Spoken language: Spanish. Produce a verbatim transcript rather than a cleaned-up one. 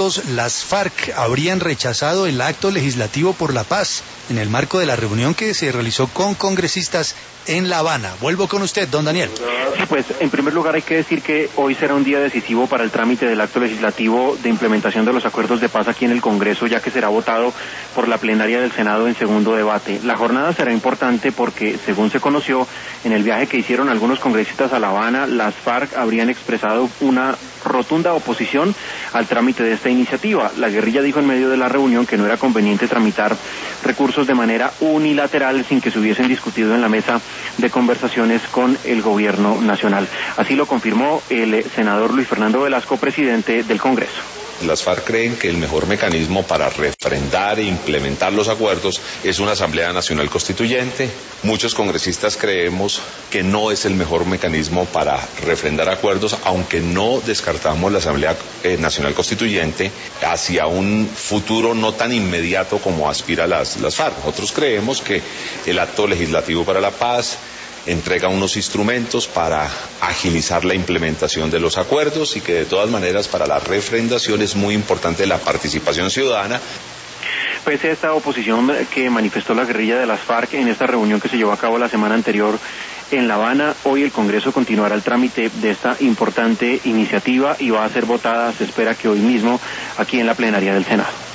acuerdos, las FARC habrían rechazado el acto legislativo por la paz en el marco de la reunión que se realizó con congresistas en La Habana. Vuelvo con usted, don Daniel. Sí, pues en primer lugar hay que decir que hoy será un día decisivo para el trámite del acto legislativo de implementación de los acuerdos de paz aquí en el Congreso, ya que será votado por la plenaria del Senado en segundo debate. La jornada será importante porque, según se conoció, en el viaje que hicieron algunos congresistas a La Habana, las FARC habrían expresado una rotunda oposición al trámite de esta iniciativa. La guerrilla dijo en medio de la reunión que no era conveniente tramitar recursos de manera unilateral sin que se hubiesen discutido en la mesa de conversaciones con el gobierno nacional. Así lo confirmó el senador Luis Fernando Velasco, presidente del Congreso. Las FARC creen que el mejor mecanismo para refrendar e implementar los acuerdos es una Asamblea Nacional Constituyente. Muchos congresistas creemos que no es el mejor mecanismo para refrendar acuerdos, aunque no descartamos la Asamblea Nacional Constituyente hacia un futuro no tan inmediato como aspira las, las FARC. Nosotros creemos que el acto legislativo para la paz entrega unos instrumentos para agilizar la implementación de los acuerdos y que de todas maneras para la refrendación es muy importante la participación ciudadana. Pese a esta oposición que manifestó la guerrilla de las FARC en esta reunión que se llevó a cabo la semana anterior en La Habana, hoy el Congreso continuará el trámite de esta importante iniciativa y va a ser votada, se espera que hoy mismo, aquí en la plenaria del Senado.